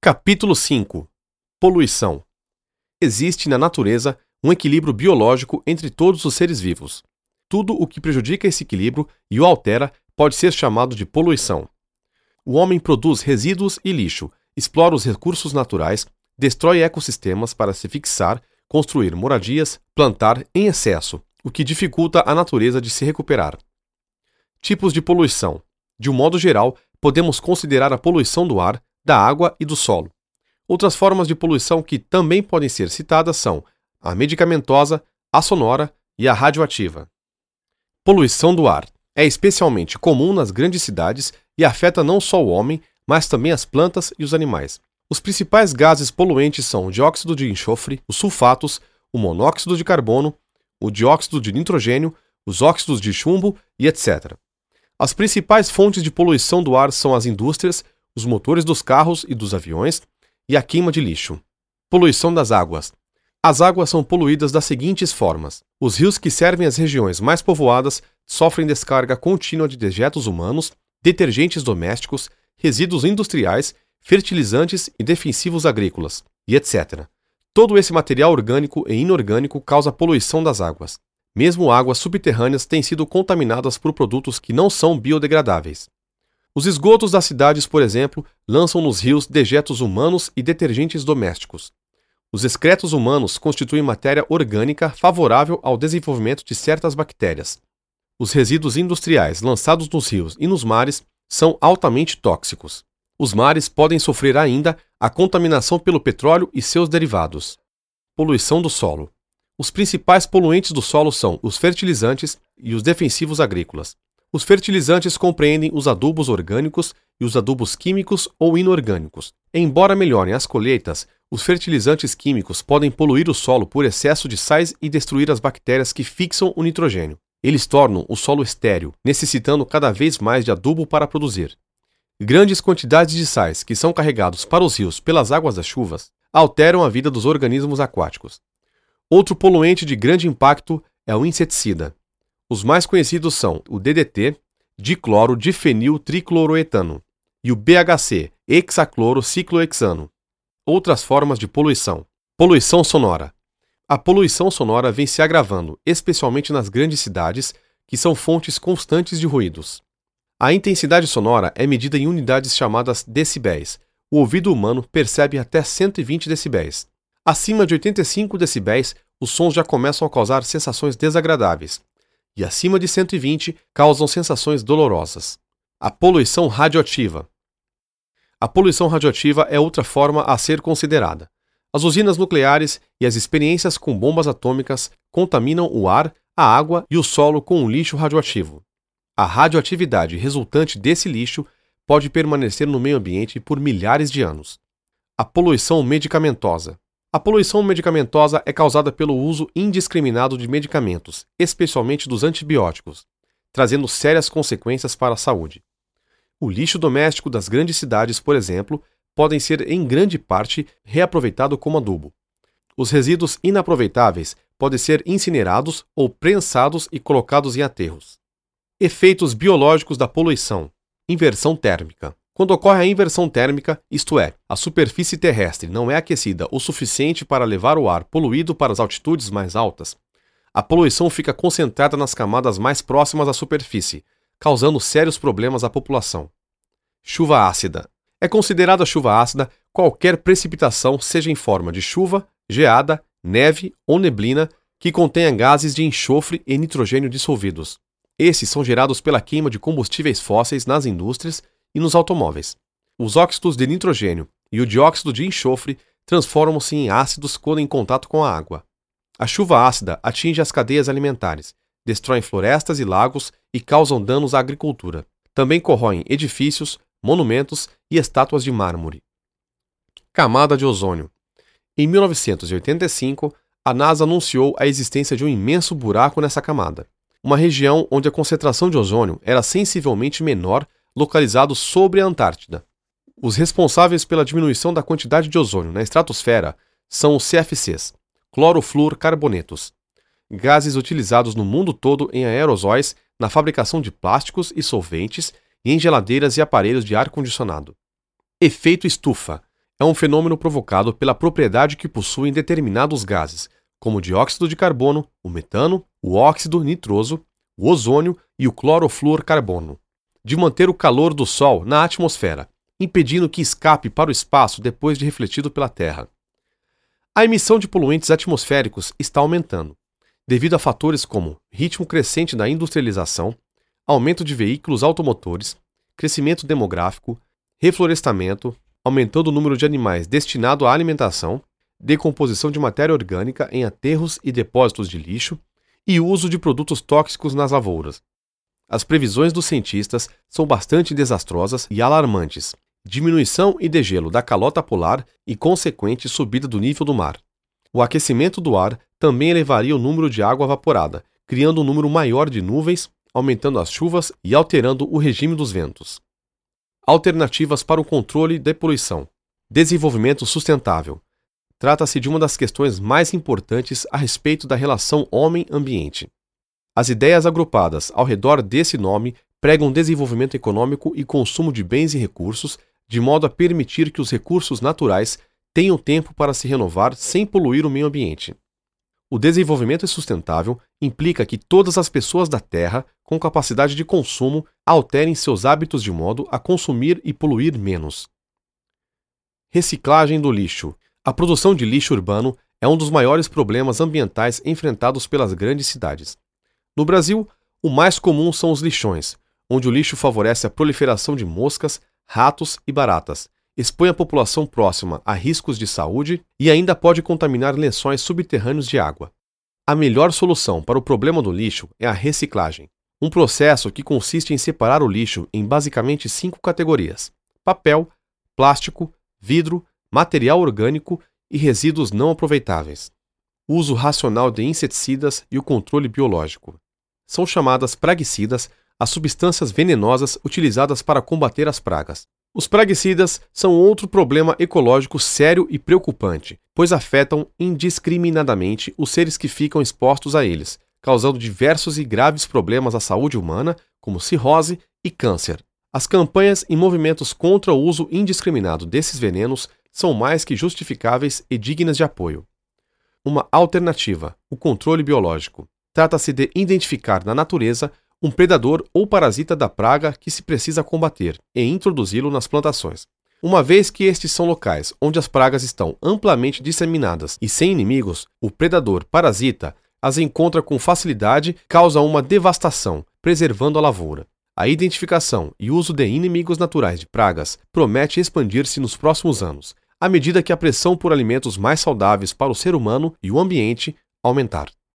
Capítulo 5. Poluição. Existe na natureza um equilíbrio biológico entre todos os seres vivos. Tudo o que prejudica esse equilíbrio e o altera pode ser chamado de poluição. O homem produz resíduos e lixo, explora os recursos naturais, destrói ecossistemas para se fixar, construir moradias, plantar em excesso, o que dificulta a natureza de se recuperar. Tipos de poluição. De um modo geral, podemos considerar a poluição do ar, da água e do solo. Outras formas de poluição que também podem ser citadas são a medicamentosa, a sonora e a radioativa. Poluição do ar. É especialmente comum nas grandes cidades e afeta não só o homem, mas também as plantas e os animais. Os principais gases poluentes são o dióxido de enxofre, os sulfatos, o monóxido de carbono, o dióxido de nitrogênio, os óxidos de chumbo e etc. As principais fontes de poluição do ar são as indústrias, os motores dos carros e dos aviões e a queima de lixo. Poluição das águas. As águas são poluídas das seguintes formas. Os rios que servem as regiões mais povoadas sofrem descarga contínua de dejetos humanos, detergentes domésticos, resíduos industriais, fertilizantes e defensivos agrícolas, e etc. Todo esse material orgânico e inorgânico causa poluição das águas. Mesmo águas subterrâneas têm sido contaminadas por produtos que não são biodegradáveis. Os esgotos das cidades, por exemplo, lançam nos rios dejetos humanos e detergentes domésticos. Os excretos humanos constituem matéria orgânica favorável ao desenvolvimento de certas bactérias. Os resíduos industriais lançados nos rios e nos mares são altamente tóxicos. Os mares podem sofrer ainda a contaminação pelo petróleo e seus derivados. Poluição do solo. Os principais poluentes do solo são os fertilizantes e os defensivos agrícolas. Os fertilizantes compreendem os adubos orgânicos e os adubos químicos ou inorgânicos. Embora melhorem as colheitas, os fertilizantes químicos podem poluir o solo por excesso de sais e destruir as bactérias que fixam o nitrogênio. Eles tornam o solo estéril, necessitando cada vez mais de adubo para produzir. Grandes quantidades de sais que são carregados para os rios pelas águas das chuvas alteram a vida dos organismos aquáticos. Outro poluente de grande impacto é o inseticida. Os mais conhecidos são o DDT, dicloro difenil tricloroetano, e o BHC, hexaclorociclohexano. Outras formas de poluição. Poluição sonora. A poluição sonora vem se agravando, especialmente nas grandes cidades, que são fontes constantes de ruídos. A intensidade sonora é medida em unidades chamadas decibéis. O ouvido humano percebe até 120 decibéis. Acima de 85 decibéis, os sons já começam a causar sensações desagradáveis, e acima de 120 causam sensações dolorosas. A poluição radioativa. A poluição radioativa é outra forma a ser considerada. As usinas nucleares e as experiências com bombas atômicas contaminam o ar, a água e o solo com um lixo radioativo. A radioatividade resultante desse lixo pode permanecer no meio ambiente por milhares de anos. A poluição medicamentosa. A poluição medicamentosa é causada pelo uso indiscriminado de medicamentos, especialmente dos antibióticos, trazendo sérias consequências para a saúde. O lixo doméstico das grandes cidades, por exemplo, podem ser em grande parte reaproveitado como adubo. Os resíduos inaproveitáveis podem ser incinerados ou prensados e colocados em aterros. Efeitos biológicos da poluição. Inversão térmica. Quando ocorre a inversão térmica, isto é, a superfície terrestre não é aquecida o suficiente para levar o ar poluído para as altitudes mais altas, a poluição fica concentrada nas camadas mais próximas à superfície, causando sérios problemas à população. Chuva ácida. É considerada chuva ácida qualquer precipitação, seja em forma de chuva, geada, neve ou neblina, que contenha gases de enxofre e nitrogênio dissolvidos. Esses são gerados pela queima de combustíveis fósseis nas indústrias e nos automóveis. Os óxidos de nitrogênio e o dióxido de enxofre transformam-se em ácidos quando em contato com a água. A chuva ácida atinge as cadeias alimentares, destroem florestas e lagos e causam danos à agricultura. Também corroem edifícios, monumentos e estátuas de mármore. Camada de ozônio. Em 1985, a NASA anunciou a existência de um imenso buraco nessa camada, uma região onde a concentração de ozônio era sensivelmente menor, localizado sobre a Antártida. Os responsáveis pela diminuição da quantidade de ozônio na estratosfera são os CFCs, clorofluorcarbonetos, gases utilizados no mundo todo em aerosóis, na fabricação de plásticos e solventes e em geladeiras e aparelhos de ar-condicionado. Efeito estufa É um fenômeno provocado pela propriedade que possuem determinados gases, como o dióxido de carbono, o metano, o óxido nitroso, o ozônio e o clorofluorcarbono, de manter o calor do Sol na atmosfera, impedindo que escape para o espaço depois de refletido pela Terra. A emissão de poluentes atmosféricos está aumentando, devido a fatores como ritmo crescente da industrialização, aumento de veículos automotores, crescimento demográfico, reflorestamento, aumentando o número de animais destinado à alimentação, decomposição de matéria orgânica em aterros e depósitos de lixo e uso de produtos tóxicos nas lavouras. As previsões dos cientistas são bastante desastrosas e alarmantes. Diminuição e degelo da calota polar e consequente subida do nível do mar. O aquecimento do ar também elevaria o número de água evaporada, criando um número maior de nuvens, aumentando as chuvas e alterando o regime dos ventos. Alternativas para o controle da poluição. Desenvolvimento sustentável. Trata-se de uma das questões mais importantes a respeito da relação homem-ambiente. As ideias agrupadas ao redor desse nome pregam desenvolvimento econômico e consumo de bens e recursos, de modo a permitir que os recursos naturais tenham tempo para se renovar sem poluir o meio ambiente. O desenvolvimento sustentável implica que todas as pessoas da Terra, com capacidade de consumo, alterem seus hábitos de modo a consumir e poluir menos. Reciclagem do lixo. A produção de lixo urbano é um dos maiores problemas ambientais enfrentados pelas grandes cidades. No Brasil, o mais comum são os lixões, onde o lixo favorece a proliferação de moscas, ratos e baratas, expõe a população próxima a riscos de saúde e ainda pode contaminar lençóis subterrâneos de água. A melhor solução para o problema do lixo é a reciclagem, um processo que consiste em separar o lixo em basicamente 5 categorias: papel, plástico, vidro, material orgânico e resíduos não aproveitáveis. O uso racional de inseticidas e o controle biológico. São chamadas praguicidas as substâncias venenosas utilizadas para combater as pragas. Os praguicidas são outro problema ecológico sério e preocupante, pois afetam indiscriminadamente os seres que ficam expostos a eles, causando diversos e graves problemas à saúde humana, como cirrose e câncer. As campanhas e movimentos contra o uso indiscriminado desses venenos são mais que justificáveis e dignas de apoio. Uma alternativa, o controle biológico. Trata-se de identificar na natureza um predador ou parasita da praga que se precisa combater e introduzi-lo nas plantações. Uma vez que estes são locais onde as pragas estão amplamente disseminadas e sem inimigos, o predador parasita as encontra com facilidade, causa uma devastação, preservando a lavoura. A identificação e uso de inimigos naturais de pragas promete expandir-se nos próximos anos, à medida que a pressão por alimentos mais saudáveis para o ser humano e o ambiente aumentar.